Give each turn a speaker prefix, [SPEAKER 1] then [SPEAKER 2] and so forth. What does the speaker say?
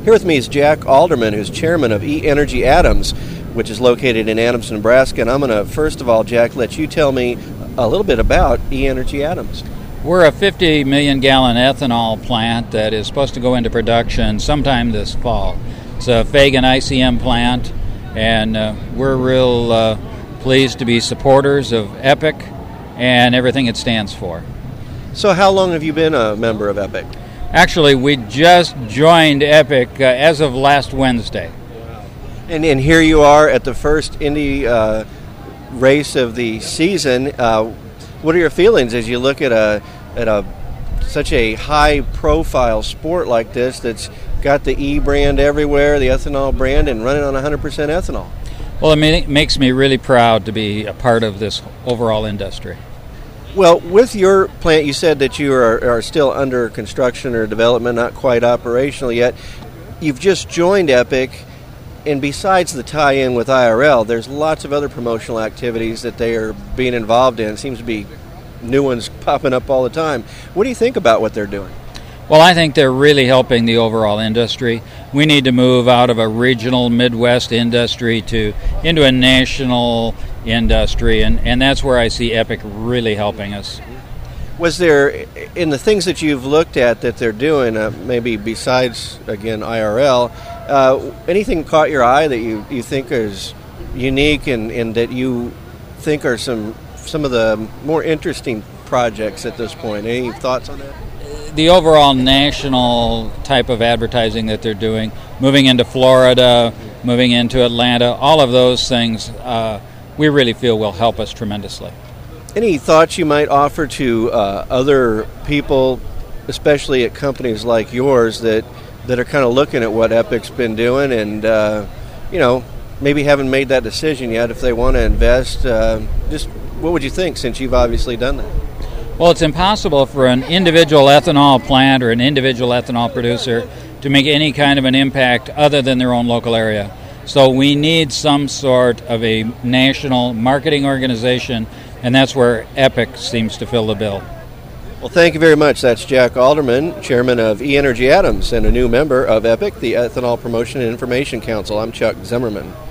[SPEAKER 1] Here with me is Jack Alderman, who's chairman of E-Energy Adams, which is located in Adams, Nebraska. And I'm going to, first of all, Jack, let you tell me a little bit about E-Energy Adams.
[SPEAKER 2] We're a 50 million gallon ethanol plant that is supposed to go into production sometime this fall. It's a Fagen ICM plant, and we're real pleased to be supporters of EPIC and everything it stands for.
[SPEAKER 1] So how long have you been a member of EPIC?
[SPEAKER 2] Actually, we just joined EPIC as of last Wednesday.
[SPEAKER 1] And here you are at the first Indy race of the season. What are your feelings as you look at such a high-profile sport like this that's got the E brand everywhere, the ethanol brand, and running on 100% ethanol?
[SPEAKER 2] Well, it makes me really proud to be a part of this overall industry.
[SPEAKER 1] Well, with your plant, you said that you are still under construction or development, not quite operational yet. You've just joined EPIC, and besides the tie-in with IRL, there's lots of other promotional activities that they are being involved in. It seems to be new ones popping up all the time. What do you think about what they're doing?
[SPEAKER 2] Well, I think they're really helping the overall industry. We need to move out of a regional Midwest industry into a national industry, and that's where I see EPIC really helping us.
[SPEAKER 1] Was there, in the things that you've looked at that they're doing, maybe besides, again, IRL, anything caught your eye that you think is unique and that you think are some of the more interesting projects at this point? Any thoughts on that?
[SPEAKER 2] The overall national type of advertising that they're doing, moving into Florida, moving into Atlanta, all of those things we really feel will help us tremendously.
[SPEAKER 1] Any thoughts you might offer to other people, especially at companies like yours that are kind of looking at what EPIC's been doing and, maybe haven't made that decision yet if they want to invest? Just what would you think, since you've obviously done that?
[SPEAKER 2] Well, it's impossible for an individual ethanol plant or an individual ethanol producer to make any kind of an impact other than their own local area. So we need some sort of a national marketing organization, and that's where EPIC seems to fill the bill.
[SPEAKER 1] Well, thank you very much. That's Jack Alderman, chairman of E-Energy Adams and a new member of EPIC, the Ethanol Promotion and Information Council. I'm Chuck Zimmerman.